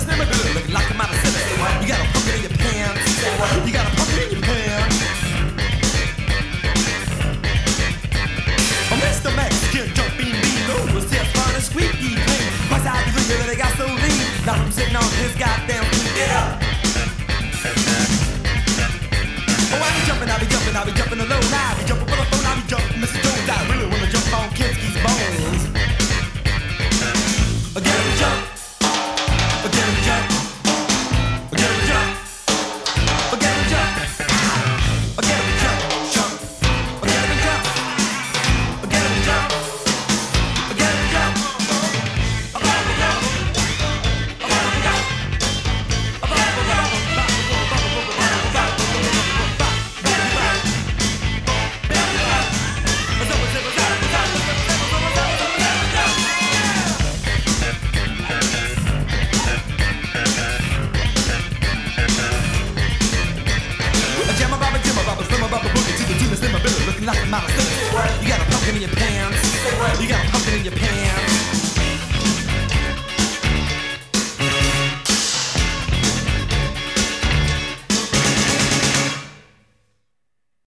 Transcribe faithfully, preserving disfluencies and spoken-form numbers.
slimmer, good, looking like I'm out of silly. You got a pumpkin in your pants. You got a pumpkin in your pants. Oh, Mister Mexican jumping below was just fun and squeaky clean. My side is real, they got so lean. Now I'm sitting on his goddamn feet. Yeah. Oh, I be jumping, I be jumping, I be jumping alone. I be jumping for the phone, I be jumping Mister Jones. I really wanna jump on Kinski's bones. Get him jump, get him jump, get him jump, get him jump, get him jump, jump, get him jump, get him jump, get him jump, get him jump. Looking like a mouse. You got a pumpkin in your pants. You got a pumpkin in your pants.